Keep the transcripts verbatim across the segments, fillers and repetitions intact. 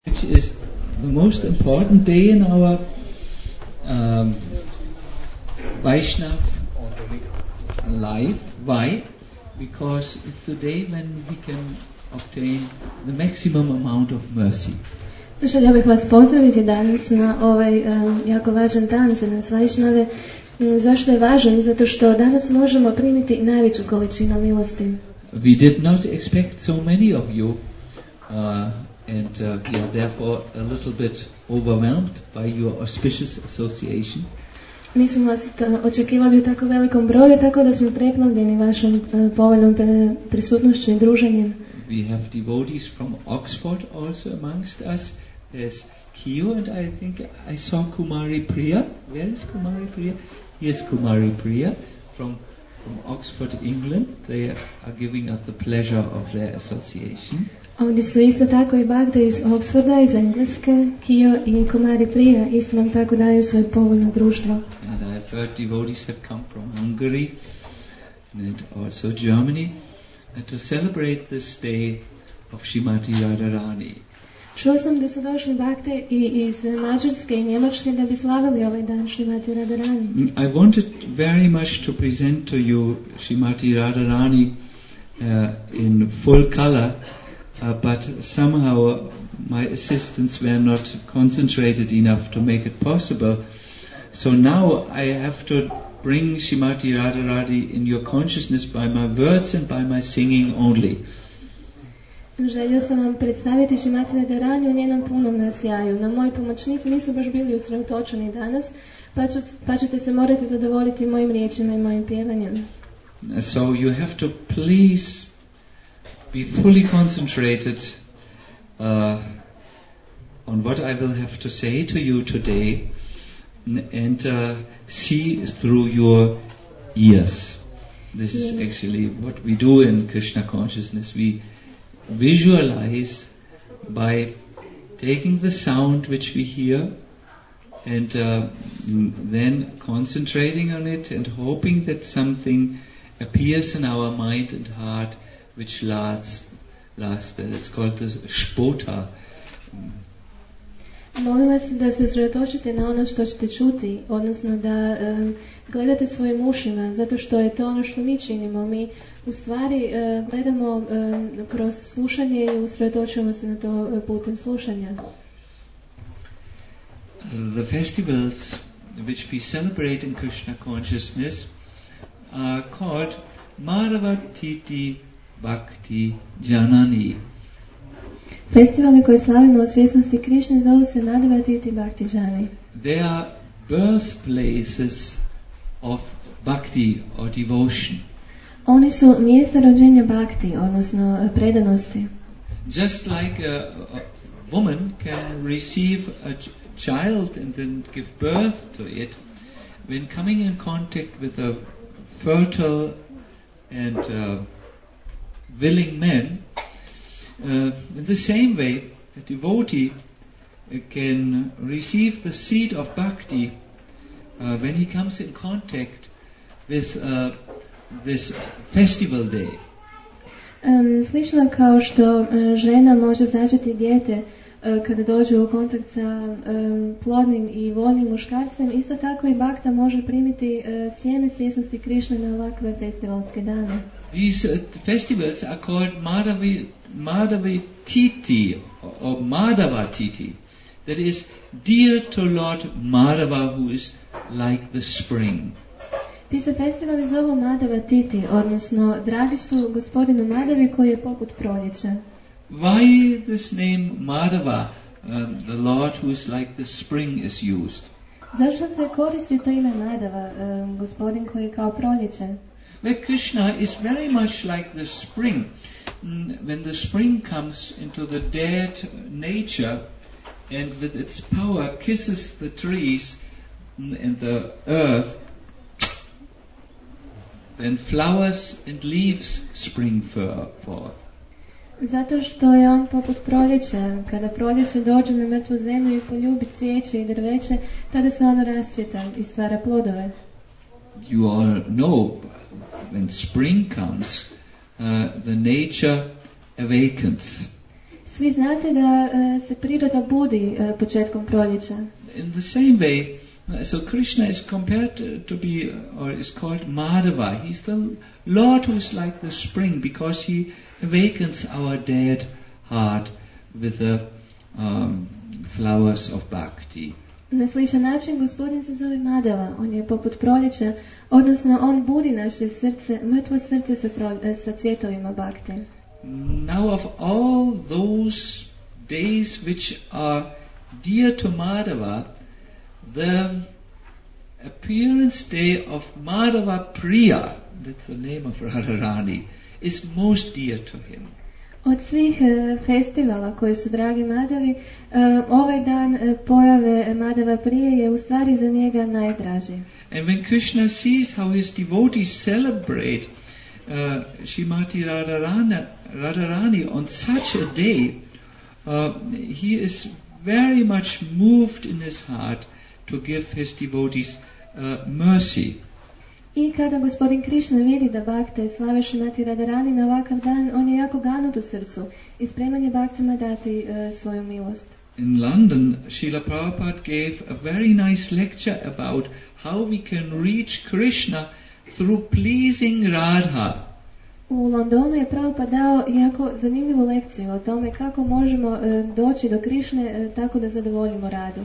Which is the most important day in our um, Vaishnav life. Why? Because it's the day when we can obtain the maximum amount of mercy. Želio bih vas pozdraviti danas na ovaj um, jako važan dan za nas Vajšnave. Zašto je važan? Zato što danas možemo primiti najveću količinu milosti. We did not expect so many of you, uh, and uh, we are therefore a little bit overwhelmed by your auspicious association. Nismo vas očekivali u tako velikom broju, tako da smo preplavljeni vašom uh, povoljnom prisutnošću i druženjem. We have devotees from Oxford also amongst us. There's Kyo, and I think I saw Kumari Priya. Where is Kumari Priya? Here's Kumari Priya from, from Oxford, England. They are giving us the pleasure of their association. Ovdje su isto tako i Bhakta iz Oxforda, iz Engleske, Kyo i Kumari Priya, isto nam tako daju svoje povoljno društvo. And I've heard devotees have come from Hungary and also Germany and to celebrate this day of Srimati Radharani. Čuo sam da su došli Bhakte i iz Mađarske i Njemačke da bi slavili ovaj dan Srimati Radharani. I wanted very much to present to you Srimati Radharani uh, in full color. Uh, but somehow my assistants were not concentrated enough to make it possible. So now I have to bring Srimati Radharani in your consciousness by my words and by my singing only. Želio sam vam predstaviti Srimati Radharani u njenom punom nasjaju. No moji pomoćnici nisu baš bili usredotočeni danas, pa, ću, pa ćete se morati zadovoljiti mojim riječima i mojim pjevanjem. So you have to please be fully concentrated uh, on what I will have to say to you today and uh, see through your ears. This is actually what we do in Krishna consciousness. We visualize by taking the sound which we hear and uh, then concentrating on it and hoping that something appears in our mind and heart which lasts, lasts. It's called the spota. Molim vas da se usredotočite na ono što ćete čuti, odnosno da um, gledate svojim ušima, zato što je to ono što mi činimo. Mi u stvari uh, gledamo um, kroz slušanje i usredotočujemo se na to putem slušanja. The festivals which we celebrate in Krishna consciousness are called Madhava Titi Bhakti Janani. Festivali koje slavimo u svjesnosti Krišne zovu se Madhava Titi Bhakti Janani. They are birthplaces of bhakti or devotion. Oni su mjesta rođenja bhakti, odnosno predanosti. Just like a, a woman can receive a child and then give birth to it, when coming in contact with a fertile and uh, willing man, uh, in the same way, a devotee uh, can receive the seed of bhakti uh, when he comes in contact with uh, this festival day. Um, slično kao što uh, žena može začeti dijete uh, kada dođe u kontakt sa um, plodnim i voljnim muškarcem, isto tako i bhakta može primiti uh, sjeme svjesnosti Krišne na ovakve festivalske dane. These uh, festivals are called Madhavi, Madhavi Titi or Madhava Titi. That is dear to Lord Madhava, who is like the spring. Ti se festivali zovu Madhava Titi, odnosno dragi su gospodinu Madhavi koji je poput proljeća. Why this name Madhava, um, the Lord who is like the spring, is used? Zašto se koristi to ime Madhava, um, gospodin koji je kao proljeće? Where Krishna is very much like the spring. When the spring comes into the dead nature and with its power kisses the trees and the earth, then flowers and leaves spring forth. Zato što je on poput proljeća. Kada proljeće dođe na mrtvu zemlju i poljubi cvijeće i drveće, tada se ono rascvjeta i stvara plodove. You all know, when spring comes, uh, the nature awakens. Svi znate da uh, se priroda budi uh, početkom proljeća. In the same way, uh, so Krishna is compared uh, to be, uh, or is called Madhava. He's the Lord who's like the spring because he awakens our dead heart with the um, flowers of bhakti. Na sličan način gospodin se zove Madhava, on je poput proljeća, odnosno on budi naše srce, mrtvo srce sa, pro, sa cvjetovima bhakti. Now of all those days which are dear to Madhava, the appearance day of Madhava Priya, that's the name of Radharani, is most dear to him. Od svih uh, festivala koji su dragi Madhavi, uh, ovaj dan uh, pojave Madhava Prije je u stvari za njega najdraži. And when Krishna sees how his devotees celebrate uh, Srimati Radharani, Radharani on such a day, uh, he is very much moved in his heart to give his devotees uh, mercy. I kada gospodin Krišna vidi da bhakte slave Srimati Radharani na ovakav dan, on je jako ganut u srcu i spreman je bhaktima dati uh, svoju milost. In London, Srila Prabhupada gave a very nice lecture about how we can reach Krishna through pleasing Radha. U Londonu je Prabhupada dao jako zanimljivu lekciju o tome kako možemo uh, doći do Krišne uh, tako da zadovoljimo Radu.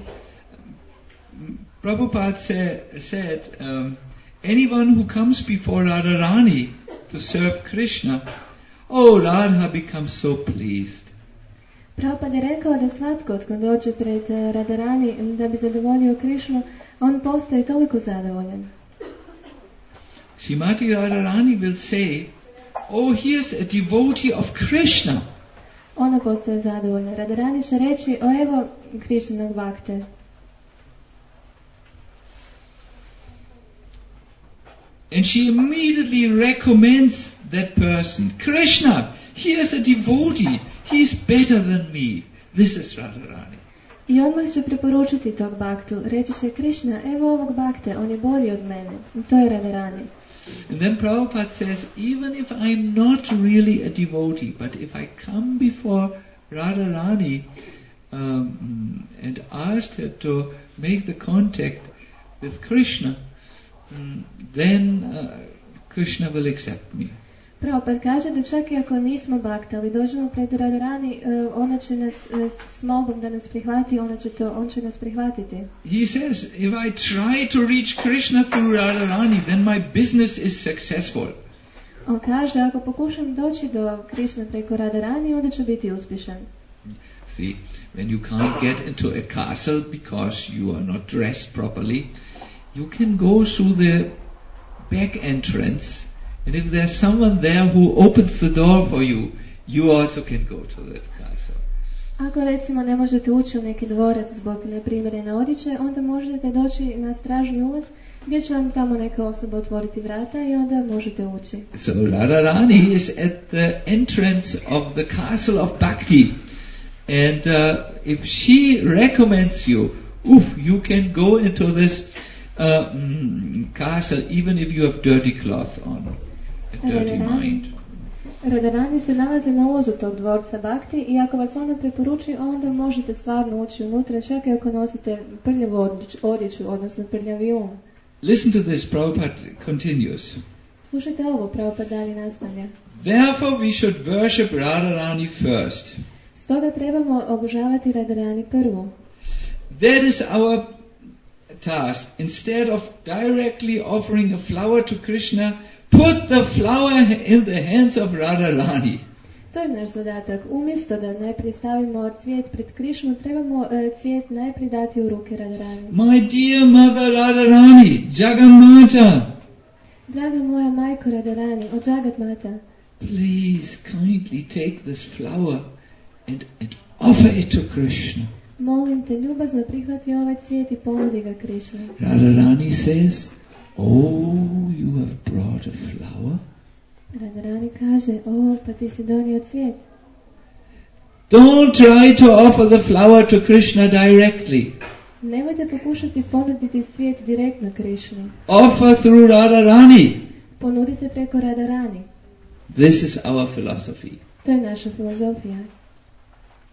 Prabhupada say, said, um, anyone who comes before Radharani to serve Krishna, oh, Radha becomes so pleased. Prabhupada je rekao da svatko tko dođe pred uh, Radharani da bi zadovoljio Krišnu, on postaje toliko zadovoljan. Srimati Radharani will say, oh, here's a devotee of Krishna. Ona postaje zadovoljna. Radharani će reći, o evo Krišnog bhakte. And she immediately recommends that person. Krishna, here's a devotee. He's better than me. This is Radharani. I odmah će preporučiti tog bhaktu. Reći će Krišna, evo ovog bhakte, on je bolji od mene. I to je Radharani. And then Prabhupada says, even if I'm not really a devotee, but if I come before Radharani um, and asked her to make the contact with Krishna, um, then uh, Krishna will accept me. Prabhupada kaže da čak i ako nismo bhakta, ali dođemo pred Radharani, uh, ona će nas uh, s molbom da nas prihvati, ona će to, on će nas prihvatiti. He says, if I try to reach Krishna through Radharani, then my business is successful. On kaže, ako pokušam doći do Krišne preko Radharani, onda ću biti uspješan. See, when you can't get into a castle because you are not dressed properly, you can go through the back entrance. And if there's someone there who opens the door for you, you also can go to that castle. Ako recimo ne možete ući u neki dvorac zbog neprimjerene odjeće, onda možete doći na stražni ulaz gdje će vam tamo neka osoba otvoriti vrata i onda možete ući. So Radharani is at the entrance of the castle of Bhakti. And uh, if she recommends you, oof, you can go into this uh, mm, castle even if you have dirty cloth on. Radharani, Radharani se nalazi na ulazu tog dvorca Bhakti i ako vas ona preporuči, onda možete stvarno ući unutra, čak i ako nosite prljavu odjeću, odnosno prljavi um. Listen to this, Prabhupada continues. Slušajte ovo, Prabhupada dalje nastavlja. Therefore we should worship Radharani first. Stoga trebamo obožavati Radharani prvo. That is our task. Instead of directly offering a flower to Krishna, put the flower in the hands of Radharani. To je naš zadatak. Umjesto da najprije stavimo cvijet pred Krišnu, trebamo uh, cvijet najprije dati u ruke Radharani. My dear mother Radharani, Jaganmata. Draga moja majko Radharani, o Jagatmata. Please kindly take this flower and, and offer it to Krishna. Molim te, ljubazno prihvati ovaj cvijet i ponudi ga Krišni. Radharani says, oh, you have brought a flower? Radharani kaže, o, pa ti si donio cvijet. Don't try to offer the flower to Krishna directly. Nemojte pokušati ponuditi cvijet direktno Krišni. Offer through Radharani. Ponudite preko Radharani. This is our philosophy. To je naša filozofija.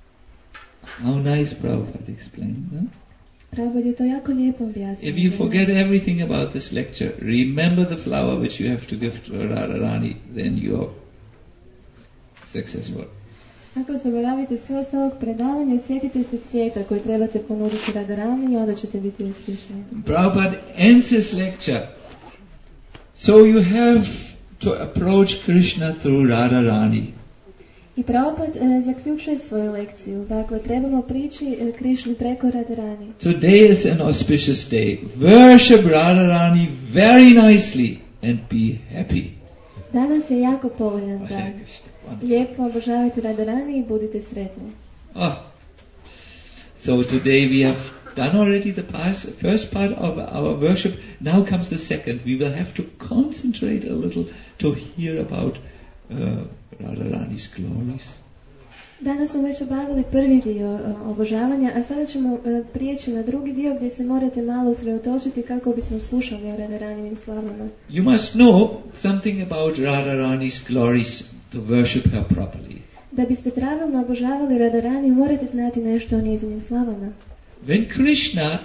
How nice Prabhupada explained, no? Prabhupada je to jako lijepo objasnio. If you forget everything about this lecture, remember the flower which you have to give to Radharani, then you are successful. Ako zaboravite sve s ovog predavanja, sjetite se cvijeta koji trebate ponuditi Radharani i onda ćete biti uspješni. Prabhupada ends his lecture. So you have to approach Krishna through Radharani. I Prabhupada e, zaključuje svoju lekciju. Dakle, trebamo prići e, Krišni preko Radharani. Today is an auspicious day. Worship Radharani very nicely and be happy. Danas je jako povoljan dan. Lijepo obožavajte Radharani i budite sretni. Oh. So today we have done already the past, first part of our worship. Now comes the second. We will have to concentrate a little to hear about uh, Radharani's glories. Danas smo već obavili prvi dio uh, obožavanja, a sada ćemo uh, prijeći na drugi dio gdje se morate malo usredotočiti kako bismo slušali o Radharanijim slavama. You must know something about Radharani's glories to worship her properly. Da biste pravilno obožavali Radharani, morate znati nešto o njezinim slavama. When Krishna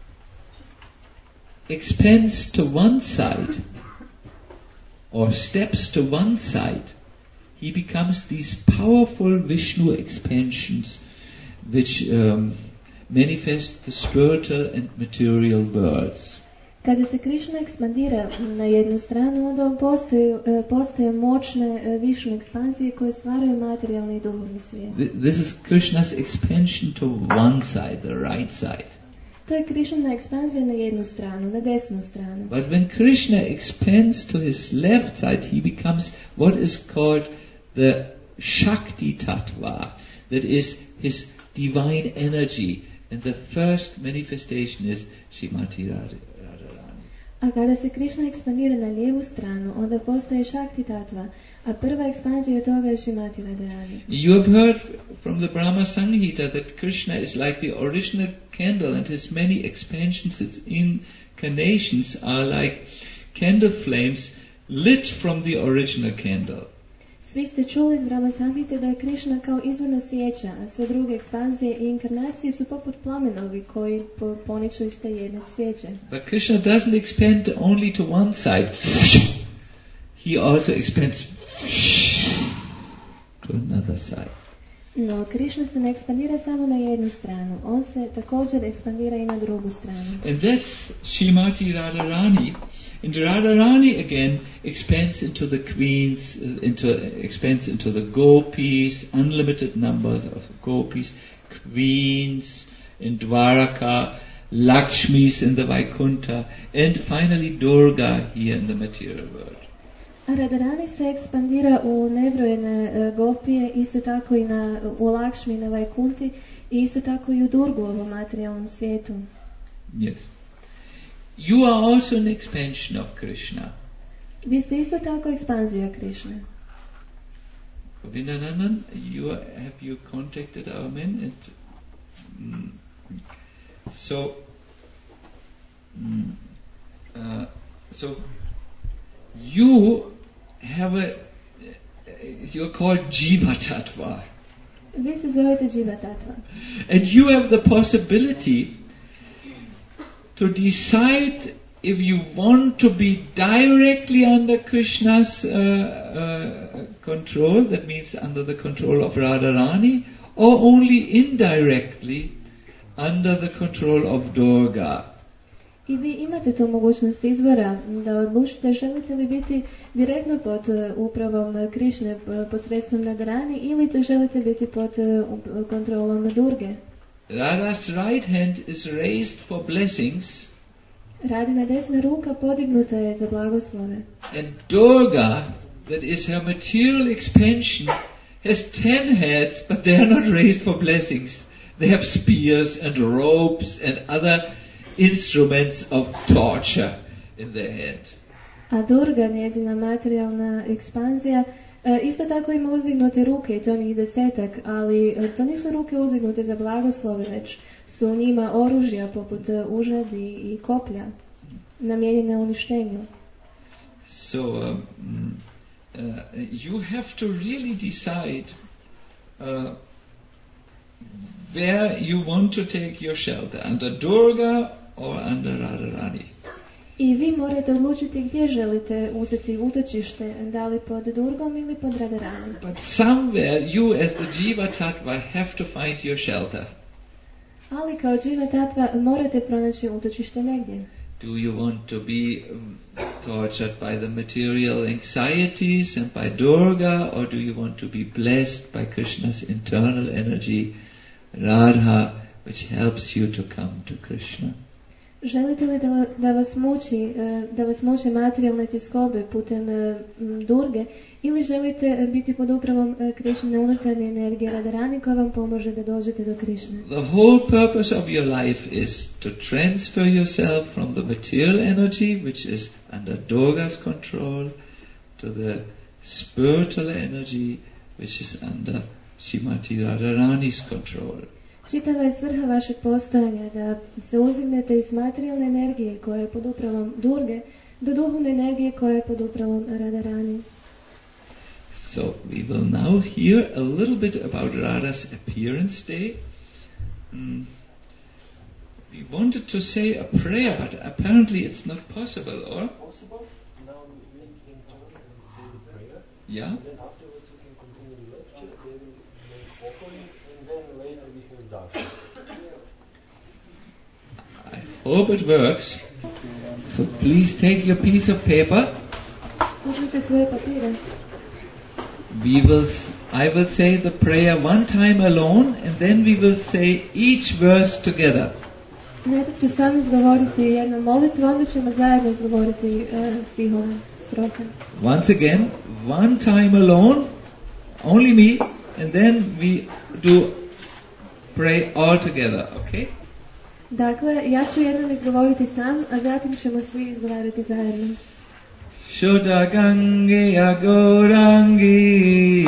expands to one side or steps to one side, he becomes these powerful Vishnu expansions which um, manifest the spiritual and material worlds. Kada se Krišna ekspandira na jednu stranu, onda postoje, postoje moćne Višnu ekspanzije koje stvaraju materijalni i duhovni svijet. This is Krishna's expansion to one side, the right side. To je Krišnina ekspanzija na jednu stranu, na desnu stranu. But when Krishna expands to his left side, he becomes what is called the Shakti Tattva, that is his divine energy, and the first manifestation is Srimati Radharani. A kada se Krišna ekspandira na lijevu stranu, onda postaje Shakti Tattva, a prva ekspanzija toga je Srimati Radharani. You have heard from the Brahma Samhita that Krishna is like the original candle, and his many expansions, its incarnations are like candle flames lit from the original candle. Svi ste čuli iz Brahma Samhite da je Krišna kao izvorna svijeća, a sve druge ekspanzije i inkarnacije su poput plamenovi koji poniču iz te jedne svijeće. But Krishna doesn't expand only to one side. He also expands to another side. No, Krišna se ne ekspandira samo na jednu stranu. On se također ekspandira i na drugu stranu. And that's Srimati Radharani. And Radharani again expands into the queens, into expands into the gopis, unlimited numbers of gopis, queens in Dwaraka, Lakshmis in the Vaikuntha, and finally Durga here in the material world. A Radharani se ekspandira u nebrojene uh, gopije, isto tako i na, u Lakšmi, na Vajkunti, i isto tako i u Durgu u ovom materijalnom svijetu. Yes. You are also an expansion of Krishna. Vi ste isto tako ekspanzija Krišne. Vinananan, you are, have you contacted our men? And, mm, so, mm, uh, so you have a, you are called Jiva Tattva. Vi se zovete Jiva Tattva. And you have the possibility to decide if you want to be directly under Krishna's uh, uh, control, that means under the control of Radharani, or only indirectly under the control of Durga. I vi imate tu mogućnost izbora da odlučite želite li biti direktno pod uh, upravom Krišne uh, posredstvom Radharani ili to želite biti pod uh, kontrolom Durge. Radha's right hand is raised for blessings. Radina desna ruka podignuta je za blagoslove. And Durga, that is her material expansion, has ten heads, but they are not raised for blessings. They have spears and ropes and other instruments of torture in their hand. A Durga, njezina materijalna ekspanzija, e, isto tako ima uzdignute ruke i to njih desetak, ali e, to nisu ruke uzdignute za blagoslove, već su u njima oružja poput e, užadi i koplja, namijenjene uništenju. So um, uh, you have to really decide uh, where you want to take your shelter, under Durga or under Radharani. I vi morate odlučiti gdje želite uzeti utočište, da li pod Durgom ili pod Radharanim. But somewhere you as the Jiva Tattva have to find your shelter. Ali kao Jiva Tattva morate pronaći utočište negdje. Do you want to be um, tortured by the material anxieties and by Durga, or do you want to be blessed by Krishna's internal energy, Radha, which helps you to come to Krishna? Želite li da, da vas muči, da vas muče materijalne tjeskobe putem Durge, ili želite biti pod upravom Krišnine unutarnje energije Radharani koja vam pomože da dođete do Krišne? The whole purpose of your life is to transfer yourself from the material energy, which is under Durga's control, to the spiritual energy, which is under Srimati Radharani's control. Čitava je svrha vašeg postojanja da se uzignete iz materijalne energije koja je pod upravom Durge do duhovne energije koja je pod upravom Radharani. So we will now hear a little bit about Radha's appearance day. Mm. We wanted to say a prayer, but apparently it's not possible, or? Possible. Now we can turn and say the prayer. Yeah? And then afterwards we can continue the lecture, then make offering, and then later we have darshan. I hope it works. So please take your piece of paper. Uzmite svoje papire. We will, I will say the prayer one time alone, and then we will say each verse together. Najprije ću sam izgovoriti jednu molitvu, onda ćemo zajedno izgovoriti uh, stihove, strofe. Once again, one time alone, only me, and then we do pray all together, okay? Dakle, ja ću jednom izgovoriti sam, a zatim ćemo svi izgovarati zajedno. Shuddha Gangeya Gaurangi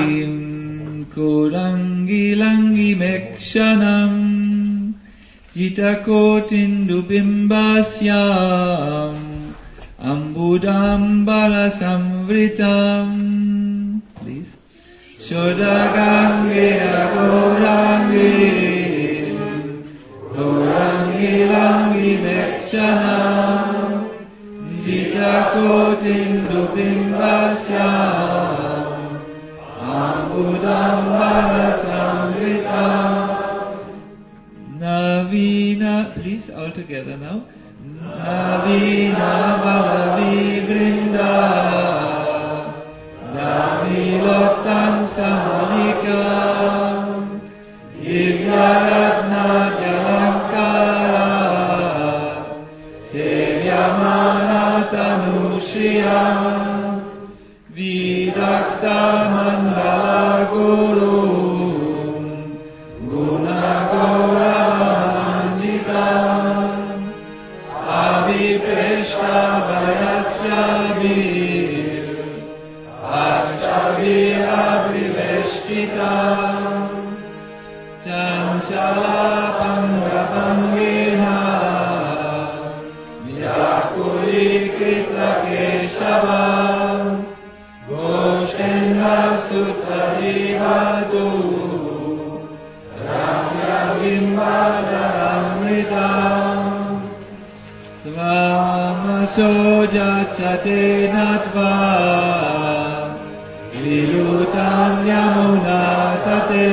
Kurangi Langi Mekshanam Jita Kotindu Bimbasyam Ambudam Balasamvritam. Please. Shuddha Gangeya Gaurangi Kurangi Langi Mekshanam Jita Kotindu Bimbasyam Ambudam Balasamritam. Navina, please all together now. Navina Balavi Vrinda Navilottam Samalikam Divyaratna Jalankara Sevyamana Tanushriyam Vidakta Mandala Guru Gunagauramanitam Avipreshta Vayasyavi Ashtavi Avriveshtitam Chanchala Pangapangena Vyakuli Krita Keshavam Goshenva Suttadivadu Ramya Vimbadaramritam Svamasoja Chatenatva Vilutam Yamunatate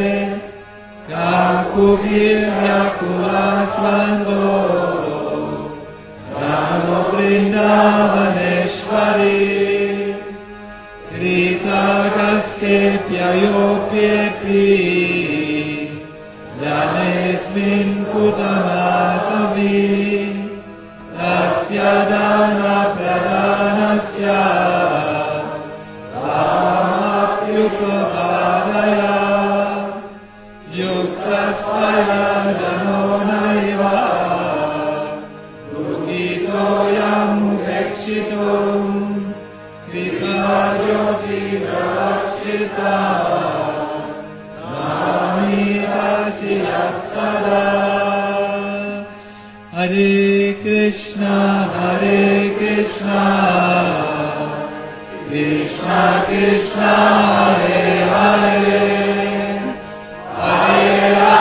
Kakubir Vyakulasvando Ramo Vrindavaneshvari Kritagaske Pyayopyepi Janesmin Kutamatavi Tasya Dana Pradhanasya Ramapyupapadaya Yuktasvaya Janonaiva Gurgitoyam Upekshitum Kripajoti Pravakshita Nami Asiyasada. Hare Krishna, Hare Krishna, Krishna Krishna, Hare Hare, Hare Rama.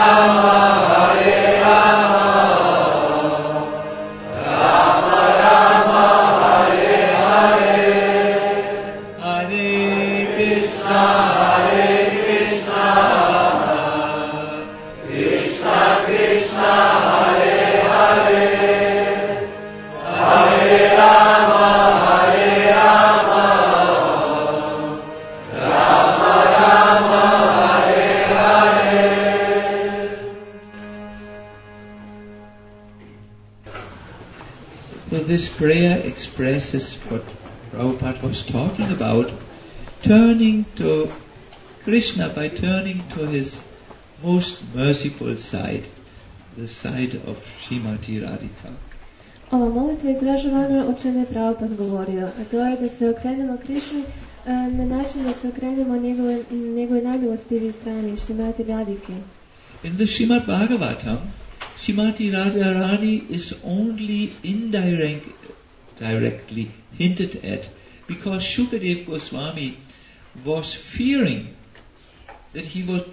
So this prayer expresses what Prabhupada was talking about, turning to Krishna by turning to his most merciful side, the side of Srimati Radhika. Ova molitva izražava ono o čemu je Prabhupada govorio, a to je da se okrenemo Krišni e, na način da se okrenemo njegove, njegove najmilostivije strane, Srimati Radhike. In the Srimad Bhagavatam, Srimati Radharani is only indirect, directly hinted at because Shukadev Goswami was fearing that he would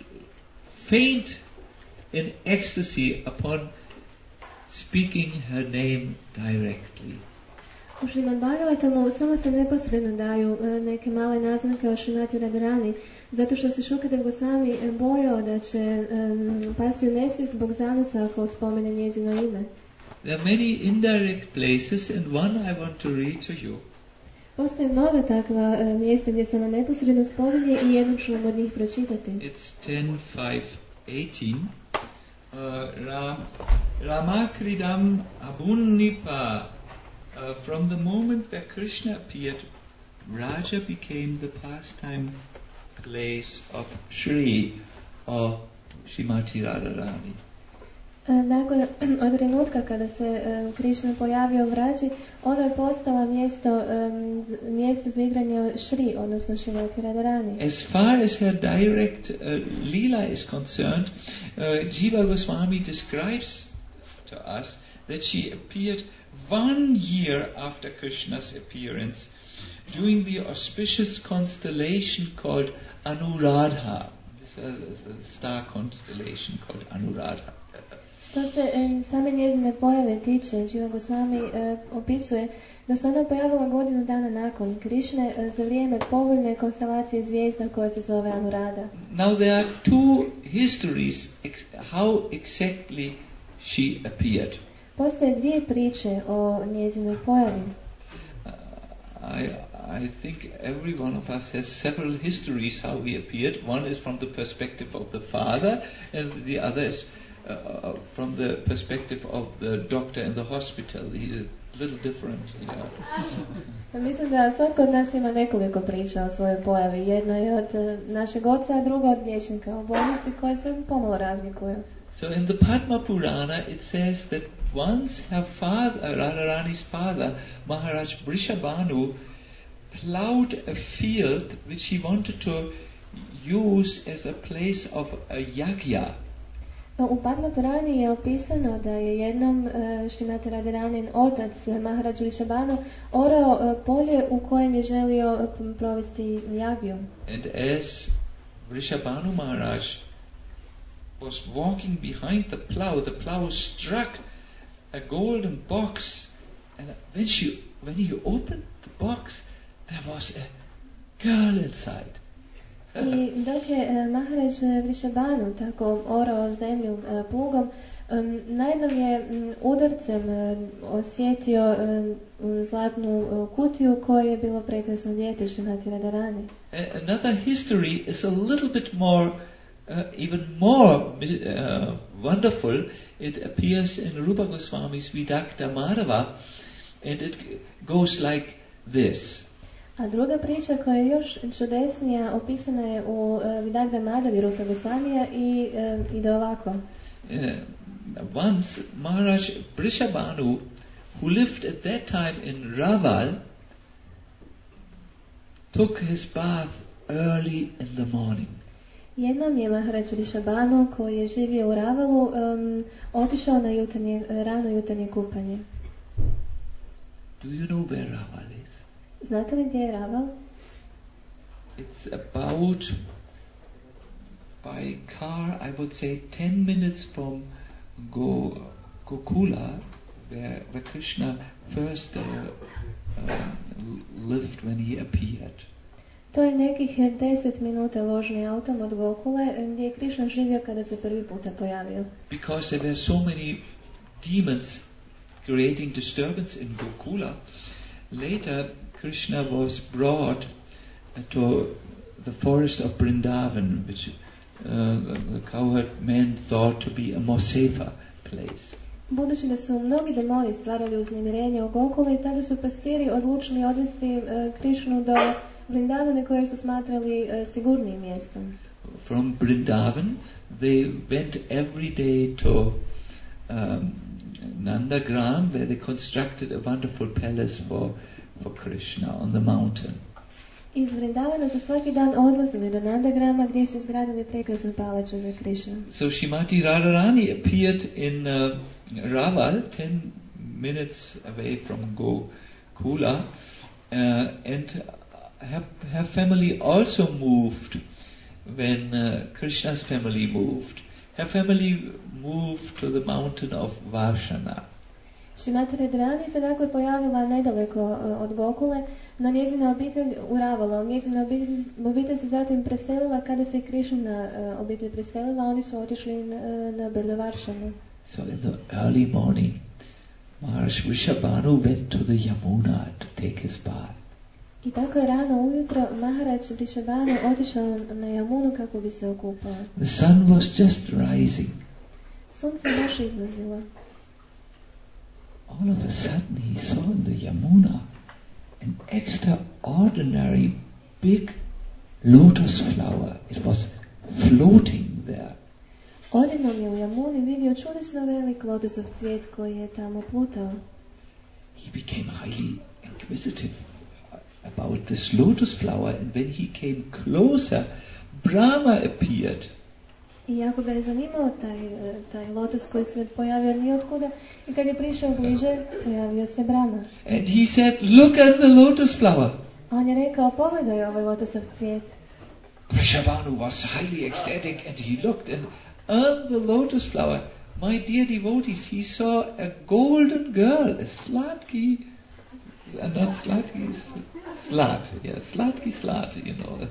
faint in ecstasy upon speaking her name directly. U Srimad Bhagavatamu samo se neposredno daju e, neke male naznake o Srimati Radharani, zato što se Šukadev Goswami bojao da će um, pasti u nesvijest zbog zanosa ako spomene njezino ime. There are many indirect places and one I want to read to you. Postoje mnoga takva uh, mjesta gdje se ona neposredno spominje i jednom ću vam od njih pročitati. It's ten five eighteen. Uh, Ra, Ramakridam Abunnipa. Uh, from the moment that Krishna appeared, Raja became the pastime place of Shri or Srimati Radharani. Dakle, od trenutka kada se um, Krišna pojavio u Vrađi, ono je postalo mjesto, um, mjesto za igranje Shri, odnosno Srimati Radharani. As far as her direct uh, lila is concerned, uh, Jiva Goswami describes to us that she appeared one year after Krishna's appearance during the auspicious constellation called Anuradha. It's a, a star constellation called Anuradha. Što se um, same njezine pojave tiče, Jiva Goswami uh, opisuje da se ona pojavila godinu dana nakon Krišne uh, za vrijeme povoljne konstelacije zvijezda koja se zove Anuradha. Now there are two histories ex- how exactly she appeared. Postoje dvije priče o njezinoj pojavi. Uh, I, I think every one of us has several histories how he appeared. One is from the perspective of the father, and the other is uh, from the perspective of the doctor in the hospital. He is a little different. Yeah. Mislim da svatko od nas ima nekoliko priča o svojoj pojavi. Jedno je od našeg oca, a drugo od liječnika u bolnici koje se pomalo razlikuju. So in the Padma Purana it says that once her father, Radharani's father, Maharaj Vrishabhanu, plowed a field which he wanted to use as a place of a yagya. U Padma Purani je opisano da je jednom uh, Srimati Radharanin otac Maharaj Vrishabhanu orao uh, polje u kojem je želio uh, provesti jagju. And as Vrishabhanu Maharaj was walking behind the plow, the plow struck a golden box, and when she, when he opened the box, there was a girl inside. I dok je uh, Maharaj Vrishabhanu tako orao zemlju uh, plugom, um, najednom je um, udarcem uh, osjetio um, zlatnu uh, kutiju koja je bilo prekrasno dijete Srimati Radharani. Another history is a little bit more, uh, even more uh, wonderful. It appears in Rupa Goswami's Vidakta Madhava, and it goes like this. A druga priča koja je još čudesnija opisana je u uh, Vidagda Madhavi Rupa Goswamija i uh, ide ovako. Uh, once Maharaj Vrishabhanu, who lived at that time in Raval, took his bath early in the morning. Jednom je Maharaj Vrishabhanu, koji je živio u Ravalu, um, otišao na jutarnje, rano jutarnje kupanje. Do you know where Raval is? Znate li gdje je Raval? It's about, by car, I would say ten minutes from Go, Gokula, where, where Krishna first uh, uh, lived when he appeared. To je nekih deset minuta vožnje autom od Gokule, gdje je Krishna živio kada se prvi puta pojavio. Because there were so many demons creating disturbance in Gokula, later Krishna was brought to the forest of Vrindavan, which uh, the cowherd men thought to be a more safer place. Budući da su mnogi demoni stvarali uznemirenje u Gokuli, tada su pastiri odlučili odvesti e, Krišnu do Vrindavane koje su smatrali e, sigurnim mjestom. From Vrindavan, they went every day to um, Nandagram, where they constructed a wonderful palace for, for Krishna on the mountain. Iz Vrindavana su svaki dan odlazili do Nandagrama gdje su izgradili prekrasnu palaču za Krishnu. So Shrimati Radharani appeared in uh, Raval, ten minutes away from Gokula, uh, and her, her family also moved when uh, Krishna's family moved. Her family moved to the mountain of Varshana. Shrimati Radharani se dakle pojavila nedaleko uh, od Gokule, no njezina obitelj u Ravalu. Njezina obitelj, obitelj se zatim preselila kada se Krišna uh, obitelj preselila, oni su otišli na, na brdo Varšanu. So in the early morning, Maharaj Vrishabhanu went to the Yamuna to take his bath. I tako je rano ujutro Maharaj Vrishabhanu otišao na Jamunu kako bi se okupao. The sun was just rising. Sunce baš izlazilo. All of a sudden he saw in the Yamuna an extraordinary big lotus flower. It was floating there. Odjednom je u Jamuni vidio čudesno velik lotusov cvijet koji je tamo plutao. He became highly inquisitive about this lotus flower, and when he came closer, Brahma appeared. I jako ga je zanimao taj, taj lotus koji se pojavio nijotkuda, i kad je prišao bliže, pojavio se Brahma. And he said, "Look at the lotus flower." A on je rekao, pogledaj ovaj lotusov cvijet. Vrishabhanu was highly ecstatic, and he looked, and on the lotus flower, my dear devotees, he saw a golden girl, a slatki, uh, not slatki, slat, yeah, slatki slat, you know,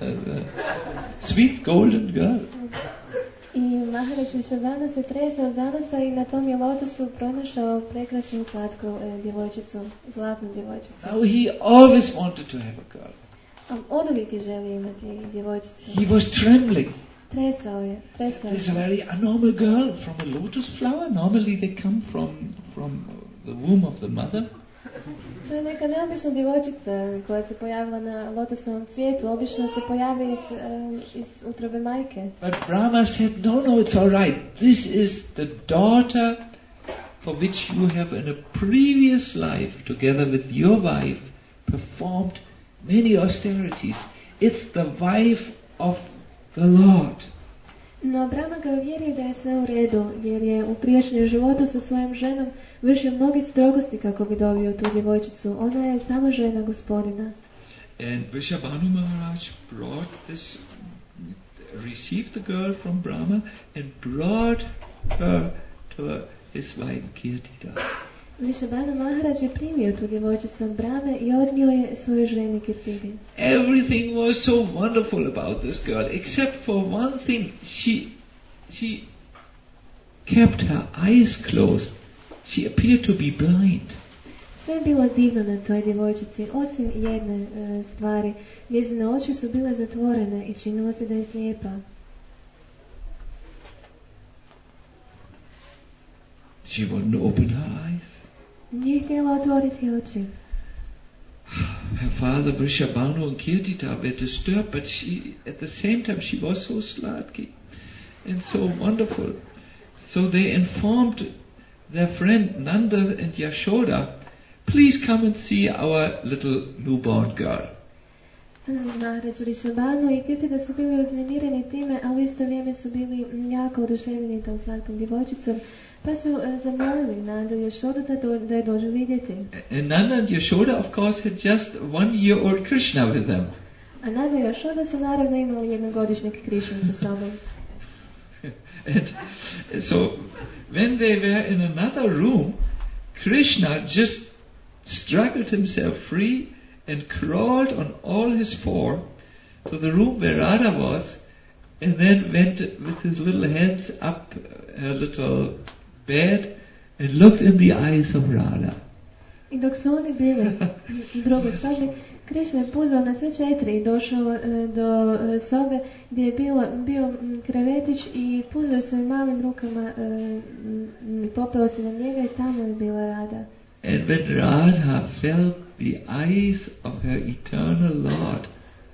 sweet golden girl. I Maharaj Vrishabhanu se tresao od zanosa i na tom je lotusu pronašao prekrasnu slatku e, djevojčicu, zlatnu djevojčicu. Now he always wanted to have a girl. A od uvijek je želio imati djevojčicu. He was trembling. Tresao je, tresao je. There's a very abnormal girl from a lotus flower. Normally they come from from the womb of the mother. To je neka neobična djevojčica koja se pojavila na lotusovom cvijetu. Obično se pojavi iz, um, iz utrobe majke. But Brahma said, no, no, it's all right. This is the daughter for which you have in a previous life, together with your wife, performed many austerities. It's the wife of the Lord. No Brahma ga uvjeri da je sve u redu, jer je u prijašnjem životu sa svojom ženom vršio mnogi strogosti kako bi dobio tu djevojčicu. Ona je sama žena gospodina. And Vrishabhanu Maharaj brought this, received the girl from Brahma and brought her to his wife Kirtida. Vrishabhanu Maharaj je primio tu djevojčicu od Brahme i odnio je svojoj ženi Kirtidi. Everything was so wonderful about this girl, except for one thing. She, she kept her eyes closed. She appeared to be blind. Sve je bilo divno na toj djevojčici, osim jedne e, stvari. Njezine oči su bile zatvorene i činilo se da je slijepa. She wouldn't open her eyes. Nije htjela otvoriti oči. Her father Vrishabhanu and Kirtida were disturbed, but she, at the same time, she was so slatki and so wonderful. So they informed their friend Nanda and Yashoda, please come and see our little newborn girl. Maharaj Vrishabhanu i Kirtida su bili uznemireni time, a u isto vrijeme su bili jako oduševljeni tom slatkom djevojčicom, pa su uh, zamolili Nanda i Yashoda da, do, da je dođu vidjeti. And Nanda and Yashoda, of course, had just one year old Krishna with them. A Nanda i Yashoda su naravno imali jednogodišnjeg Krishnu sa sobom. And so, when they were in another room, Krishna just struggled himself free and crawled on all his four to the room where Radha was, and then went with his little hands up her little bed and looked in the eyes of Radha. I dok su oni bili u drugoj sobi, Krišna je puzao na sve četiri i došao e, do e, sobe gdje je bilo, bio m, krevetić i puzao je svojim malim rukama e, m, i popeo se na njega i tamo je bila Rada. And when Radha felt the eyes of her eternal Lord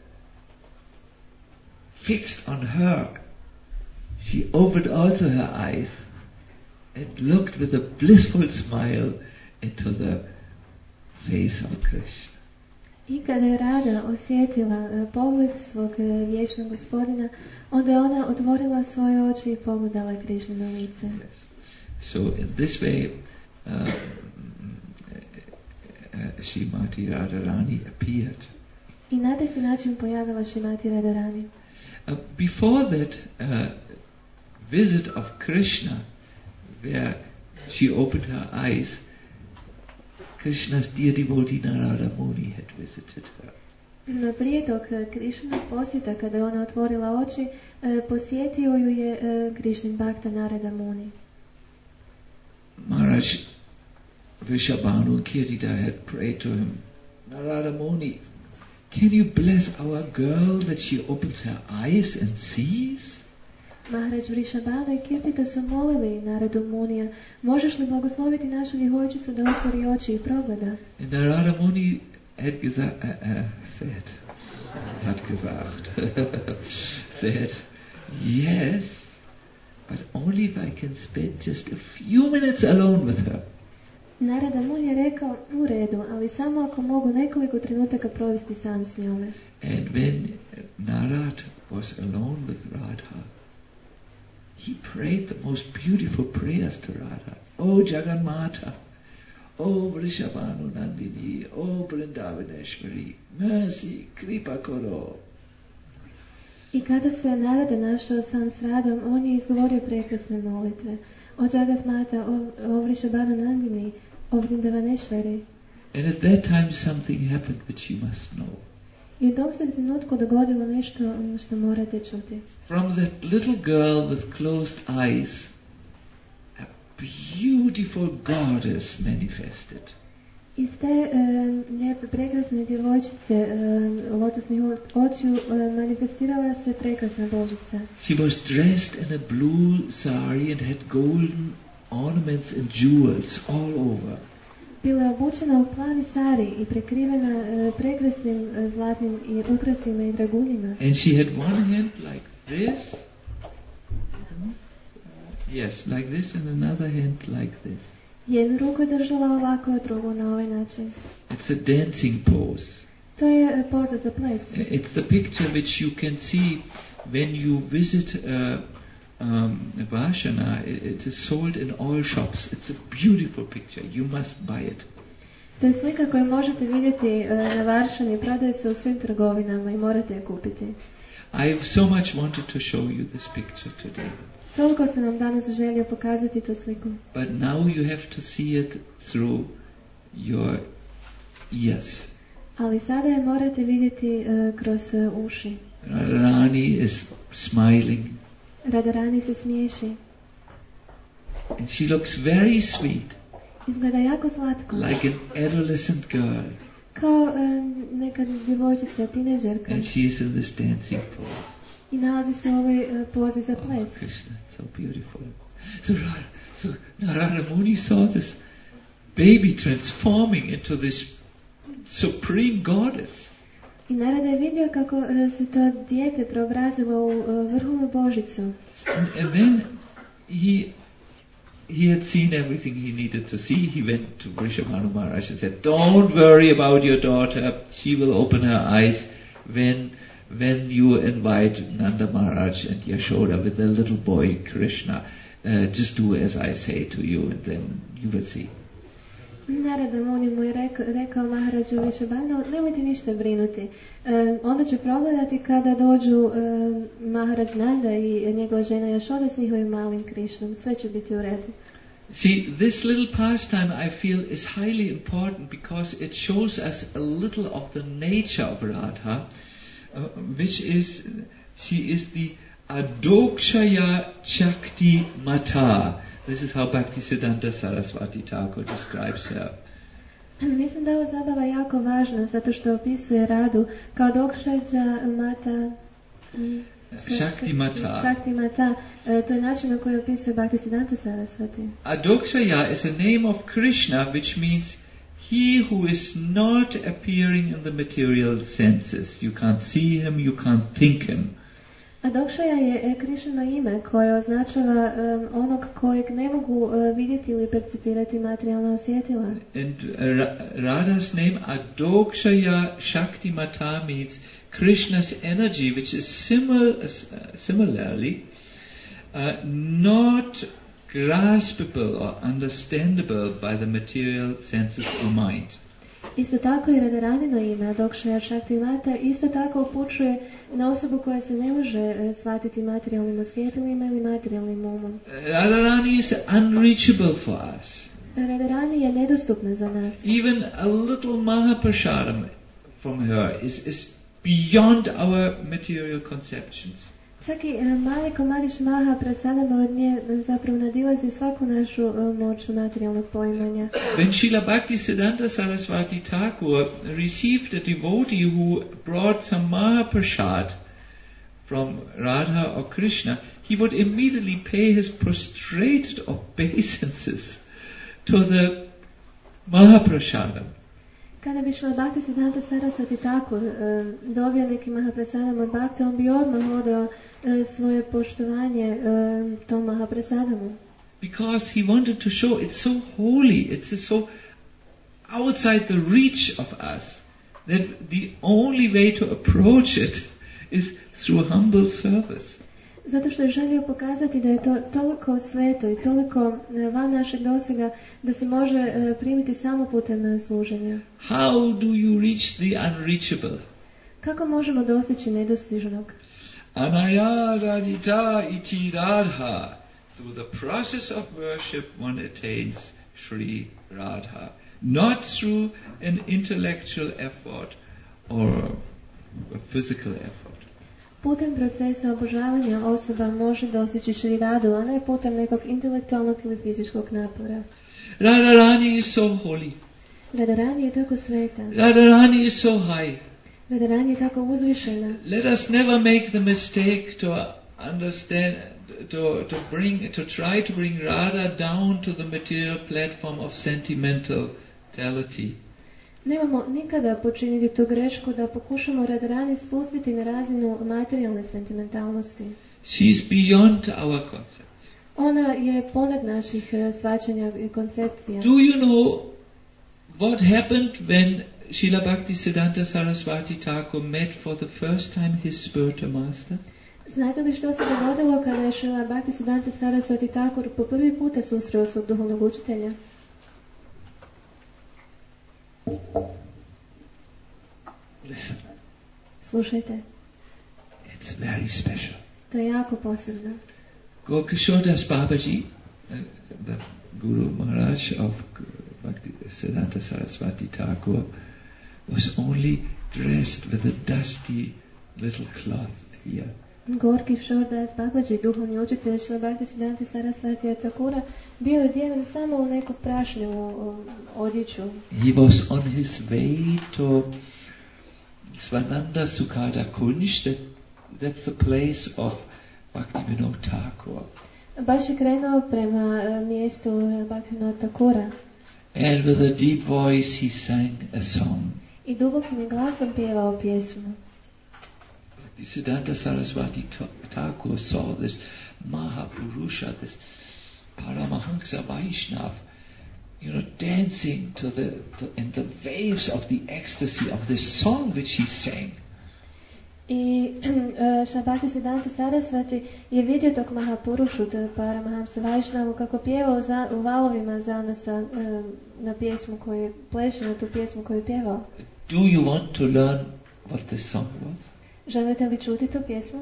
fixed on her, she opened also her eyes and looked with a blissful smile into the face of Krishna. I kada je Rada osjetila e, pogled svog e, vječnog gospodina, onda je ona otvorila svoje oči i pogledala Krišnu na lice. Yes. So in this way, um, uh, Srimati Radharani appeared. I na taj se način pojavila Srimati Radharani. Uh, before that uh, visit of Krishna, where she opened her eyes, Krishna's dear devotee Narada Muni had visited her. No prije tog Krišnog posjeta, kada je ona otvorila oči, e, posjetio ju je e, Krišnin Bhakta Narada Muni. Maharaj Vrishabhanu and Kirtida had prayed to him, Narada Muni, can you bless our girl that she opens her eyes and sees? Maharaj Vrishabhanu i Kirtida su molili Naradu Munija, možeš li blagosloviti našu djevojčicu da otvori oči i progleda? And Narada Muni had geza- uh, uh, said, hat gesagt, said, yes, but only if I can spend just a few minutes alone with her. Narada Muni je rekao, u redu, ali samo ako mogu nekoliko trenutaka provesti sam s njome. And when Narad was alone with Radha, he prayed the most beautiful prayers to Radha. Oh Jagannatha, oh Vrishabhanu Nandini, oh Vrindavaneshwari, mercy, kripa karo. I kada se Narada našao sam s Radom, on je izgovorio prekrasne molitve. O Jagatmata, o, o Vrishabhanu Nandini, o Vrindavaneshwari. And at that time something happened which you must know. I u tom se trenutku dogodilo nešto što morate čuti. From that little girl with closed eyes, a beautiful goddess manifested. Iz te e, lijepe, prekrasne djevojčice e, lotosnih očiju e, manifestirala se prekrasna Božica. She was dressed in a blue sari and had golden ornaments and jewels all over. Bila je obučena u plavi sari i prekrivena e, prekrasnim e, zlatnim i ukrasima i dragulima. And she had one hand like this. Yes, like this, and another hand like this. Jednu ruku je držala ovako, a drugu na ovaj način. It's a dancing pose. To je e, poza za ples. It's the picture which you can see when you visit uh, um, Vashana. It, it is sold in all shops. It's a beautiful picture. You must buy it. To je slika koju možete vidjeti e, na Varšani, prodaje se u svim trgovinama i morate je kupiti. I've so much wanted to show you this picture today. Toliko sam vam danas želio pokazati tu sliku. But now you have to see it through your ears. Ali sada je morate vidjeti e, kroz e, uši. Radharani is smiling. Radharani se smiješi. And she looks very sweet, Izgleda jako slatko. like an adolescent girl. Kao e, neka djevojčica, tineđerka. And she is in this dancing pose. I nalazi se u ovoj e, pozi za Oh, ples. Krishna, so beautiful. So, Ra- so Narada Muni saw this baby transforming into this supreme goddess. I Narada je vidio kako e, se to dijete preobrazilo u e, vrhovnu Božicu. And, and then he he had seen everything he needed to see. He went to Vrishabhanu Maharaj and said, don't worry about your daughter. She will open her eyes when when you invite Nanda Maharaj and Yashoda with the little boy Krishna. Uh, just do as I say to you and then you will see. Narada Muni mu je rekao, rekao Maharađu Vrishabhanu, nemojte ništa brinuti. E, onda će progledati kada dođu e, Maharaj Nanda i njegova žena Yashoda s njihovim malim Krišnom. Sve će biti u redu. See, this little pastime I feel is highly important because it shows us a little of the nature of Radha, uh, which is, she is the Adokshaya Chakti Mata. This is how Bhaktisiddhanta Saraswati Thakur describes her. Mislim da je ova zabava jako važna zato što opisuje Radu kao Dokšađa Mata Shakti Mata. Shakti Mata. E, to je način na koji opisuje Bhaktisiddhanta Saraswati. Adokshaya is a name of Krishna which means he who is not appearing in the material senses. You can't see him, you can't think him. A Dokšaja je Krišnino ime koje označava um, onog kojeg ne mogu uh, vidjeti ili percipirati materijalna osjetila. And uh, Ra- Radha's name Adokshaya Shakti Mata means Krishna's energy, which is simil- uh, similarly uh, not graspable or understandable by the material senses or mind. Isto tako i Radharanino ime, Dokšaja Shakti Mata, isto tako upućuje na osobu koja se ne može e, shvatiti materijalnim osjetilima ili materijalnim umom. Radharani is unreachable for us. Radharani je nedostupna za nas. Even a little Mahaprasadam from her is, is beyond our material conceptions. Čak i e, mali komadić Maha Prasadama od nje zapravo nadilazi svaku našu e, moć materijalnog poimanja. When Srila Bhaktisiddhanta Saraswati Thakur received a devotee who brought some Mahaprasad from Radha or Krishna, he would immediately pay his prostrated obeisances to the Mahaprasadam. Kada bi Srila Bhaktisiddhanta Saraswati Thakur e, dobio neki Mahaprasadam od Bhakta, on bi odmah odao e, svoje poštovanje e, tom Mahaprasadamu. Because he wanted to show it's so holy, it's so outside the reach of us, that the only way to approach it is through humble service. Zato što je želio pokazati da je to toliko sveto i toliko e, van našeg dosega da se može e, primiti samo putem e, služenja. How do you reach the unreachable? Kako možemo dostići nedostižnog? Anaya radita iti radha. Through the process of worship one attains Sri Radha. Not through an intellectual effort or a physical effort. Putem procesa obožavanja osoba može dostići Šri Radu, a ne putem nekog intelektualnog ili fizičkog napora. Radharani is so holy. Radharani je tako sveta. Radharani is so high. Radharani je tako uzvišena. Let us never make the mistake to understand, to, to bring, to try to bring Radha down to the material platform of sentimentality. Nemamo nikada počiniti tu grešku da pokušamo Radharani spustiti na razinu materijalne sentimentalnosti. She is beyond our concepts. Ona je ponad naših uh, shvaćanja i koncepcija. Do you know what happened when Srila Bhaktisiddhanta Saraswati Thakur met for the first time his spiritual master? Znate li što se dogodilo kada je Srila Bhaktisiddhanta Saraswati Thakur po prvi puta susreo svog duhovnog učitelja? Listen. Slušajte. It's very special. To je jako posebno. Gokishodas Babaji, uh, the Guru Maharaj of Bhaktisiddhanta Saraswati Thakur, was only dressed with a dusty little cloth here. Gorki Šordas Babaji, duhovni učitelj Srila Bhaktisiddhanta Saraswati Thakura, bio je odjeven samo u neku prašnjavu odjeću. He was on his way to Svananda Sukhada Kunj, that, that's the place of Bhaktivinoda Thakur. Baš je krenuo prema uh, mjestu Bhaktivinoda Thakura. And with a deep voice he sang a song. I dubokim je glasom pjevao pjesmu. Siddhanta Saraswati Thakur saw this Mahapurusha, this Paramahansa Vaishnav, you know, dancing to the, to, in the waves of the ecstasy of this song which he sang. I uh, Bhaktisiddhanta Saraswati je vidio tog Mahapurušu, Paramahamsa Vaishnavu, kako pjevao za, u valovima zanosa uh, na pjesmu koju pleše, na tu pjesmu koju je pjevao. Do you want to learn what this song was? Želite li čuti tu pjesmu?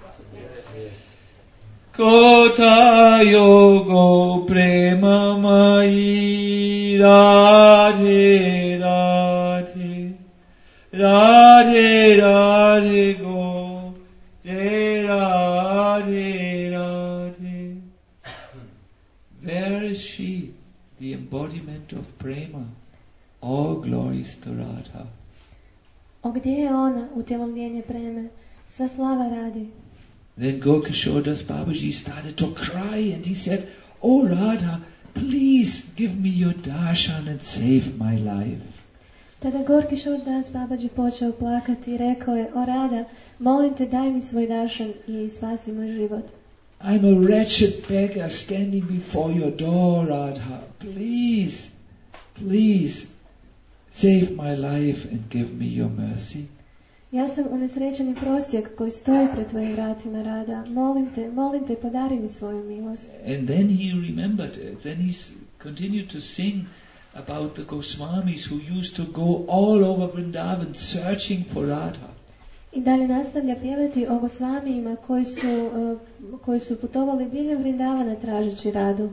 Kota yogo prema mai radhe radhe radhe radhe go de radhe radhe. Where is she, the embodiment of prema? all glories to Radha. O gdje je ona, utjelovljenje preme, sva slava radi. Then Gokishore Das Babaji started to cry and he said, "Oh Radha, please give me your darshan and save my life." Tada Gorkishore Das Babaji počeo plakati i rekao je, o Rada, molim te daj mi svoj daršan i spasi moj život. I'm a wretched beggar standing before your door, Radha. Please, please, save my life and give me your mercy. Ja sam unesrećeni prosjek koji stoji pred tvojim vratima, Rada. Molim te, molim te, podari mi svoju milost. And then he remembered, then he continued to sing about the Goswamis who used to go all over Vrindavan searching for Radha. I dalje nastavlja pjevati o Gosvamijima koji su, uh, koji su putovali diljem Vrindavana tražeći Radu.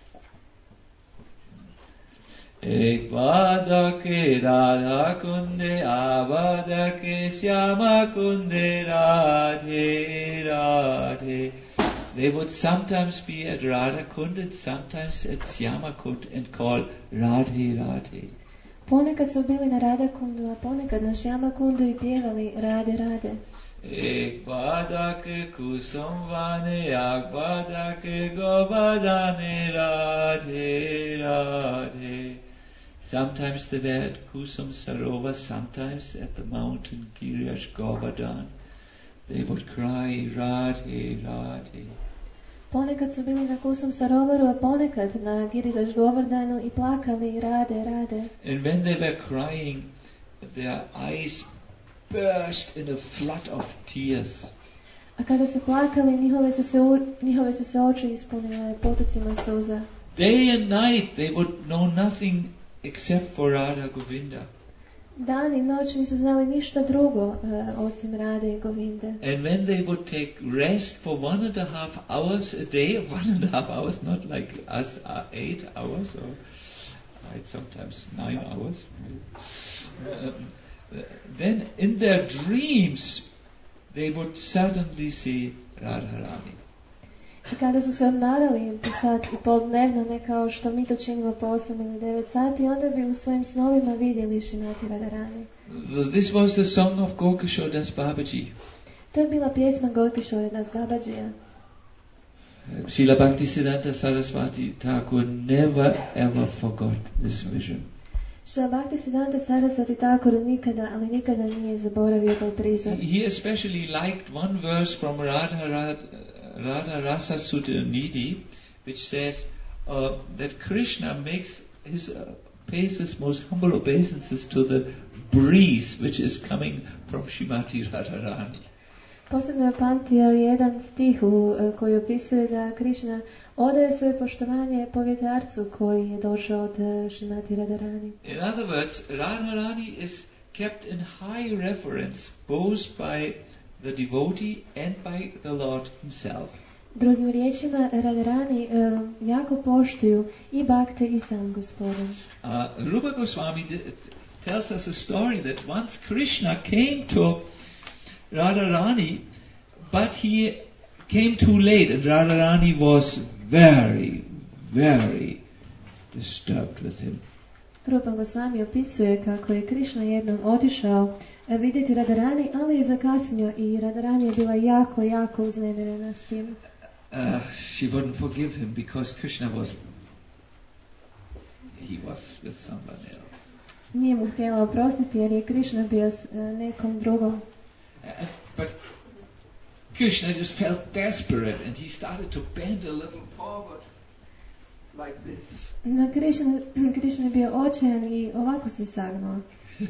Ek vadake Radha kunde avadake Syama kunde Radhe Radhe. They would sometimes be at Radha Kund and sometimes at Syama Kund and call Radhe Radhe. Ponekad su bili na Radhakundu, a ponekad na Syamakundu i pjevali Rade Rade. Ek vadake kusumvane ak vadake govadane Radhe Radhe. Sometimes they were at Kusum Sarova, sometimes at the mountain Girish Govardhan. They would cry Radhe Radhe. Ponekad su bili na Kusum Sarovaru, a ponekad na Giridaš Govardhanu i plakali Rade Rade. And when they were crying, their eyes burst in a flood of tears. A kada su plakali, njihove su se, u, njihove su se oči ispunile potocima suza. Day and night they would know nothing except for Radha Govinda. Dan i noć nisu znali ništa drugo uh, osim Rade i Govinde. And when they would take rest for one and a half hours a day, one and a half hours, not like us, uh, eight hours or right, sometimes nine hours, um, then in their dreams they would suddenly see Radharani. I kada su se odmarali po sat i pol dnevno, ne kao što mi to činimo po osam ili devet sati, onda bi u svojim snovima vidjeli Šrimati Radharani. This was the song of Gokishore Das Babaji. To je bila pjesma Gorkishore Das Babajija. Srila Bhaktisiddhanta Saraswati Thakur never ever forgot this vision. Srila Bhaktisiddhanta Saraswati Thakur nikada, ali nikada nije zaboravio taj prizor. He especially liked one verse from Radha Radha, Radha Rasa Sutta Nidhi, which says uh, that Krishna makes his uh, pays his most humble obeisances to the breeze which is coming from Srimati Radharani. Posebno je pamtio jedan stih u, koji opisuje da Krishna odaje svoje poštovanje povjetarcu koji je došao od Srimati Radharani. In other words, Radharani is kept in high reverence both by the devotee and by the Lord himself. Drugim riječima, Radharani uh, jako poštuju i bhakte i sam gospodin. Uh, Rupa Goswami d- tells us a story that once Krishna came to Radharani, but he came too late, and Radharani was very, very disturbed with him. Rupa Goswami opisuje kako je Krishna jednom otišao vidjeti Radharani, ali je zakasnio i Radharani je bila jako, jako uznemirena s tim. Uh, she wouldn't forgive him because Krishna was, he was with someone else. Nije mu htjela oprostiti jer je Krishna bio s uh, nekom drugom. Uh, but Krishna just felt desperate and he started to bend a little forward like this. No, Krishna, Krishna je bio očajan i ovako se sagnuo.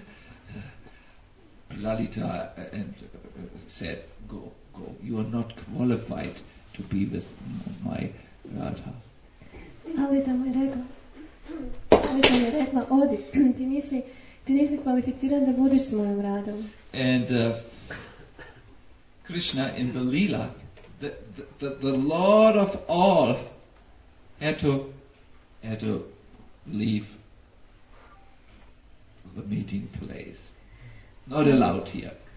Lalita and uh, said, go, go, you are not qualified to be with my Radha. Lalita mu je rekla, Lalita mu je rekla, odi, ti nisi, ti nisi kvalificiran da budeš s mojom Radom. And uh, Krishna in the Leela, the, the, the Lord of all, had to, had to leave the meeting place. Not allowed here.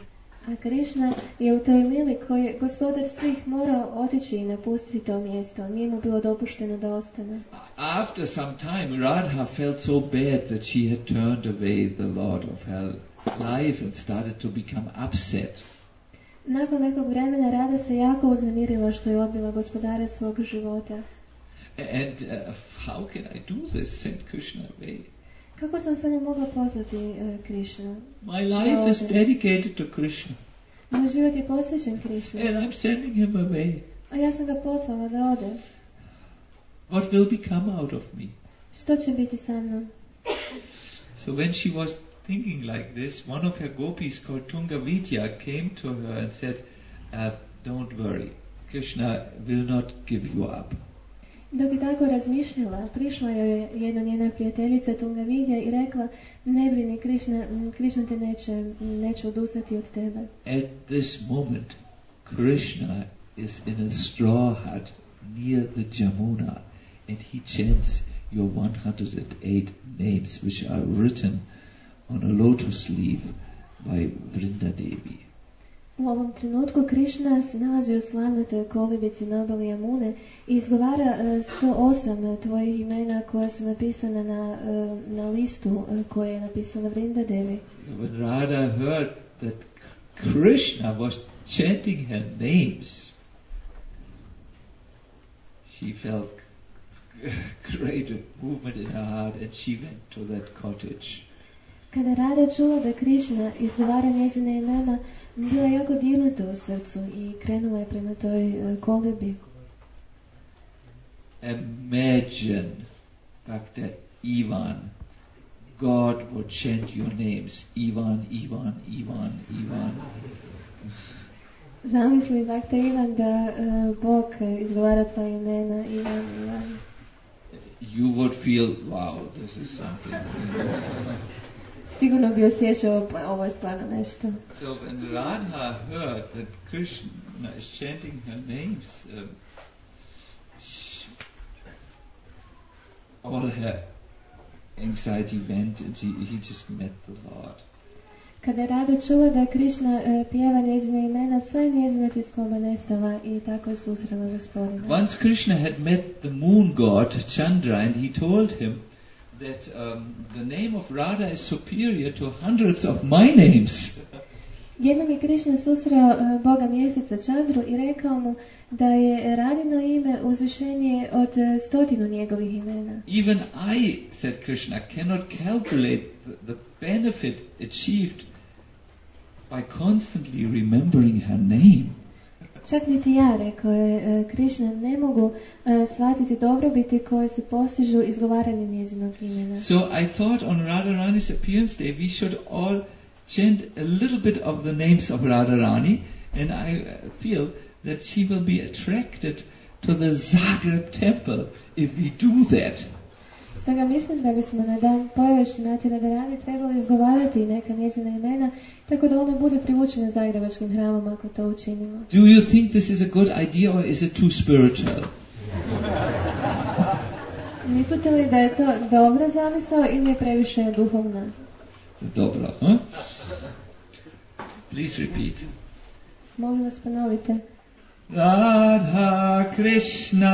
A Krišna je u toj lili koji je gospodar svih morao otići i napustiti to mjesto. Nije mu bilo dopušteno da ostane. After some time, Radha felt so bad that she had turned away the Lord of her life and started to become upset. Nakon nekog vremena Rada se jako uznemirila što je odbila gospodara svog života. And uh, how can I do this? Send Krishna away. Kako sam samo mogla poslati uh, Krišnu? My life is dedicated to Krishna. Moj život je posvećen Krišni. And I'm sending him away. A ja sam ga poslala da ode. What will become out of me? Što će biti sa mnom? So when she was thinking like this, one of her gopis called Tungavidya came to her and said, uh, don't worry, Krishna will not give you up. Dok je tako razmišljala, prišla joj jedna njena prijateljica Tungavidya i rekla, ne brini, Krišna, Krišna te neće, neće odustati od tebe. At this moment, Krishna is in a straw hut near the Jamuna, and he chants your one hundred eight names, which are written on a lotus leaf by Vrinda Devi. U ovom trenutku Krišna se nalazi u slavnatoj kolibici na obali Jamune i izgovara uh, sto osam tvojih imena koja su napisana na, uh, na listu uh, koje je napisala Vrinda Devi. When Radha heard that Krishna was chanting her names, she felt great movement in her heart and she went to that cottage. Kada Rada čula da Krišna izgovara njezine imena, bila je jako dirnuta u srcu i krenula je prema toj uh, kolibi. Imagine, Bhakta Ivan, God would chant your names, Ivan, Ivan, Ivan, Ivan. Zamisli, Bhakta Ivan, da uh, Bog izgovara tvoje imena, Ivan, Ivan. You would feel, wow, this is something. Sigurno bi osjećao, pa ovo je stvarno nešto. So when Radha heard that Krishna is chanting her names, um, she, all her anxiety went and she, he just met the Lord. Kada je Rada čula da Krišna uh, pjeva njezine imena, sva je njezina tjeskoba nestala i tako je susrela gospodina. Once Krishna had met the moon god Chandra and he told him that um, the name of Radha is superior to hundreds of my names. Jednom je Krišna susreo uh, Boga mjeseca Čandru i rekao mu da je Radino ime uzvišenije od uh, stotinu njegovih imena. Even I, said Krishna, cannot calculate the, the benefit achieved by constantly remembering her name. Čak niti ja, rekao je uh, Krišna, ne mogu uh, shvatiti dobrobiti koje se postižu izgovaranjem njezinog imena. So I thought on Radharani's appearance day we should all chant a little bit of the names of Radharani, and I feel that she will be attracted to the Zagreb temple if we do that. Stoga mislim da bismo na dan pojave Šrimati Radharani trebali izgovarati neka njezina imena, tako da ona bude privučena Zagrebačkim hramom ako to učinimo. Do you think this is a good idea or is it too spiritual? Mislite li da je to dobra zamisao ili je previše duhovna? Dobro, huh? Please repeat. Molim vas ponovite. Radha Krishna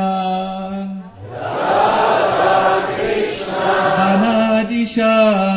Radha Krishna Anadisha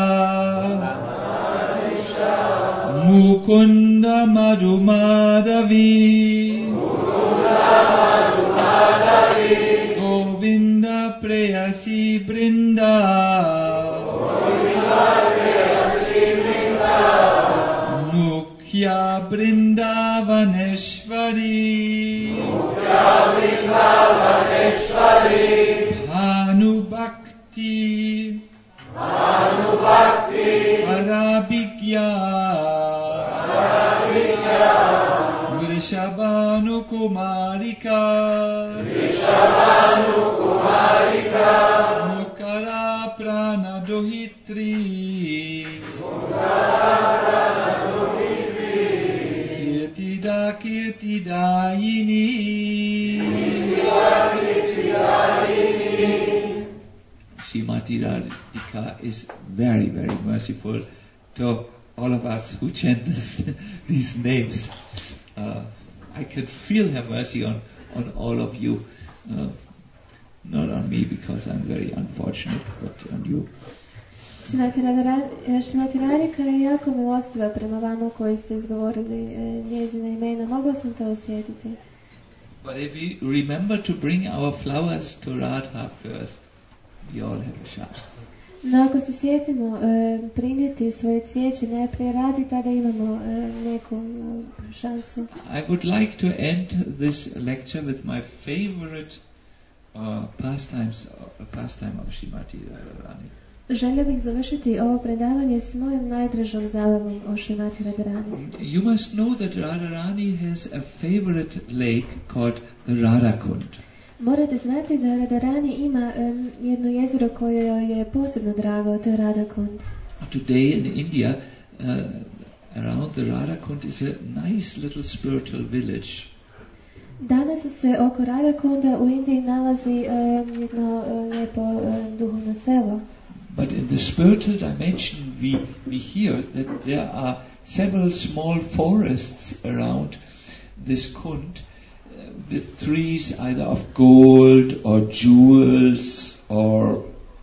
Mukunda Madhumadavi Mukunda Madhumadavi Govinda Preyasi Brinda Govinda Preyasi Brinda Mukhya Brindavaneshwari Mukhya Brindavaneshwari Bhanu Bhakti Bhanu Bhakti Arabhikya Arabhikya Vrishabhanu Kumarika Vrishabhanu Kumarika Mukara Prana Dohitri Mukara Prana Dohitri Kirtida Kirtidayini Kirtida Kirtidayini. Srimati Radhika is very, very merciful to all of us who chant this, these names. Uh, I can feel her mercy on, on all of you. Uh, not on me because I'm very unfortunate, but on you. Šrimati Radhika je jako milostiva prema vama koji ste izgovorili e, njezina imena. Mogla sam to osjetiti. But if we remember to bring our flowers to Radha first, we all have a chance. No, ako se sjetimo e, primiti svoje cvijeće najprije Radhi, tada imamo e, neku e, šansu. I would like to end this lecture with my favorite uh, pastimes, uh, pastime of Srimati Radharani. Želio bih završiti ovo predavanje s mojom najdražom zabavom o Srimati Radharani. You must know that Radharani has a favorite lake called the Radhakund. Morate znati da Radharani ima um, jedno jezero koje joj je posebno drago, to je Radhakund. Today in India, uh, around the Radhakund is a nice little spiritual village. Danas se oko Radhakunda u Indiji nalazi um, jedno uh, lijepo um, duhovno selo. But in the spiritual dimension, we, we hear that there are several small forests around this kund uh, with trees either of gold or jewels or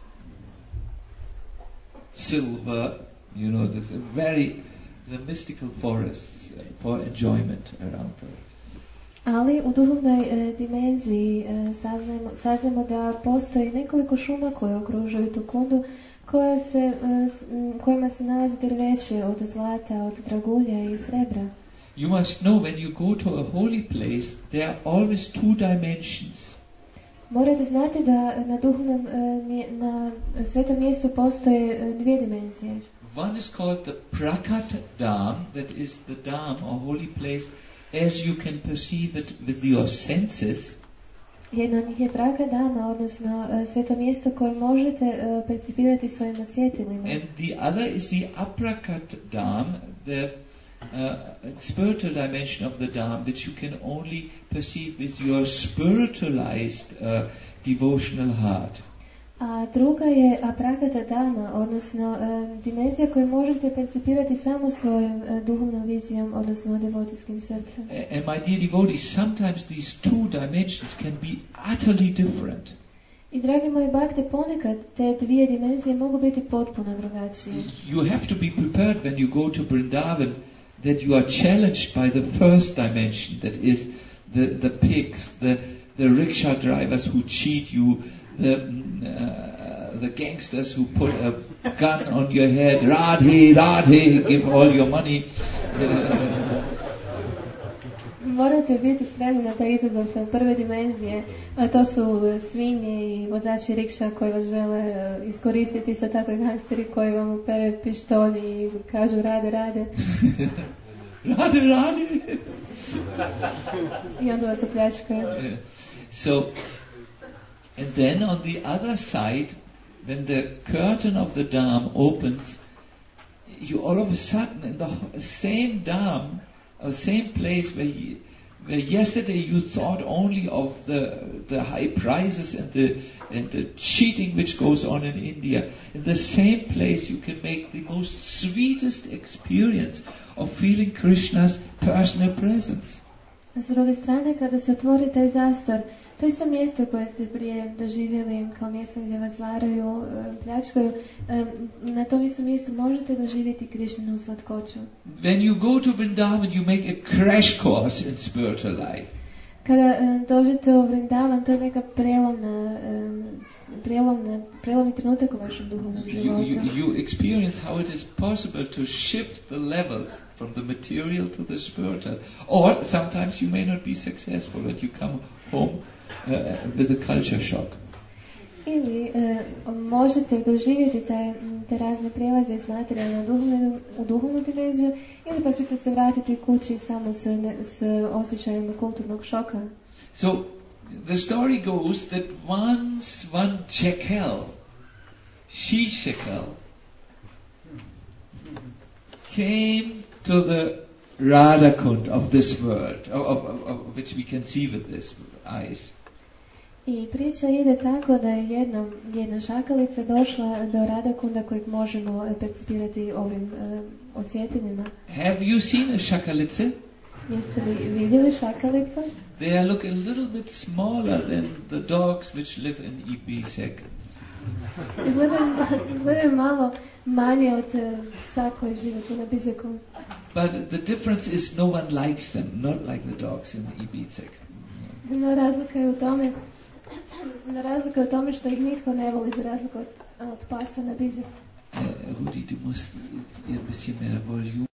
silver. You know, there's a very the mystical forests uh, for enjoyment around her. Ali u duhovnoj e, dimenziji e, saznajemo, saznajemo da postoji nekoliko šuma koje okružuju tu kundu, koja se, e, s, m, kojima se nalazi drveće od zlata, od dragulja i srebra. You must know when you go to a holy place, there are always two dimensions. Morate znati da na duhovnom, e, mje, na svetom mjestu postoje e, dvije dimenzije. One is called the Prakat Dham, that is the Dham or holy place as you can perceive it with your senses. Jedno od njih je Prakadama, odnosno uh, sveto mjesto koje možete uh, percipirati svojim osjetilima. And the other is the Aprakat Dham, the uh, spiritual dimension of the Dham, which you can only perceive with your spiritualized uh, devotional heart. A druga je Aprakata Dama, odnosno um, dimenzija koju možete percipirati samo svojom uh, duhovnom vizijom, odnosno devocijskim srcem. And my dear devotees, sometimes these two dimensions can be utterly different. I dragi moji bhakte, ponekad te dvije dimenzije mogu biti potpuno drugačije. You have to be prepared when you go to Vrindavan that you are challenged by the first dimension, that is the, the pigs, the, the rickshaw drivers who cheat you, the uh, the gangsters who put a gun on your head, Radhe, Radhe, give all your money. Morate biti spremni na taj izazov prve dimenzije, a to su svinje i vozači rikša koji vas žele iskoristiti, isto tako i gangsteri koji vam upere pištolj i kažu rade, rade. Rade, rade. I onda vas opljačkaju. So, and then on the other side, when the curtain of the dam opens, you all of a sudden in the same dam, or same place where, you, where yesterday you thought only of the the high prices and the and the cheating which goes on in India, in the same place you can make the most sweetest experience of feeling Krishna's personal presence. S druge strane, kada se otvori taj zastor, to isto mjesto koje ste prije doživjeli kao mjesto gdje vas varaju, pljačkaju, na tom istom mjestu možete doživjeti Krishninu slatkoću. When you go to Vrindavan, you make a crash course in spiritual life. Kada dođete u Vrindavan, to je neka prelomna, prelomna, prelomni trenutak u vašem duhovnom životu. You, you, you experience how it is possible to shift the levels from the material to the spiritual. Or sometimes you may not be successful and you come home uh, with a culture shock. Ili e, možete doživjeti taj, te razne prijelaze iz materijalne u duhovnu, u duhovnu dimenziju, ili pa ćete se vratiti kući samo s, ne, s osjećajem kulturnog šoka. So the story goes that once one shekel, she shekel, came to the Radhakund of this world, of, of, of which we can see with this eyes. I priča ide tako da je jednom, jedna šakalica došla do Radakunda kojeg možemo percipirati ovim uh, osjetilima. Have you seen a shakalice? Jeste li vidjeli šakalicu? They look a little bit smaller than the dogs which live in Ibizek. Izgledaju, izgledaju malo manje od uh, psa koji žive tu na Bizeku. But the difference is no one likes them, not like the dogs in Ibizek. No, razlika je u tome, no, razlika je u tome što ih nitko ne voli za razliku od, od pasa na Bizeku. Uh, Rudi, du musst ihr ein bisschen mehr Volumen